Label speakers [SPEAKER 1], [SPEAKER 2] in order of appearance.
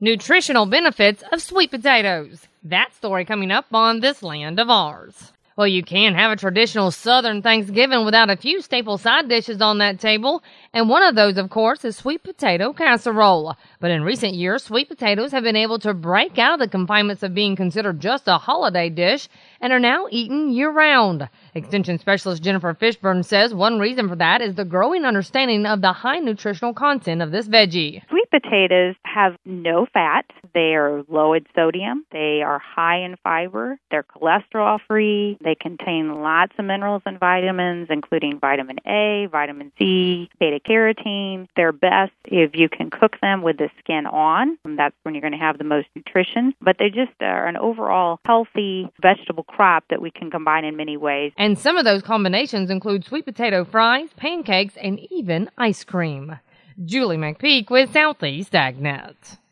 [SPEAKER 1] Nutritional benefits of sweet potatoes. That story coming up on This Land of Ours. Well, you can't have a traditional Southern Thanksgiving without a few staple side dishes on that table, and one of those, of course, is sweet potato casserole. But in recent years, sweet potatoes have been able to break out of the confinements of being considered just a holiday dish and are now eaten year-round. Extension Specialist Jennifer Fishburne says one reason for that is the growing understanding of the high nutritional content of this veggie.
[SPEAKER 2] Sweet potatoes have no fat. They are low in sodium. They are high in fiber. They're cholesterol-free. They contain lots of minerals and vitamins, including vitamin A, vitamin C, beta-carotene. They're best if you can cook them with the skin on. That's when you're going to have the most nutrition. But they just are an overall healthy vegetable crop that we can combine in many ways.
[SPEAKER 1] And some of those combinations include sweet potato fries, pancakes, and even ice cream. Julie McPeak with Southeast AgNet.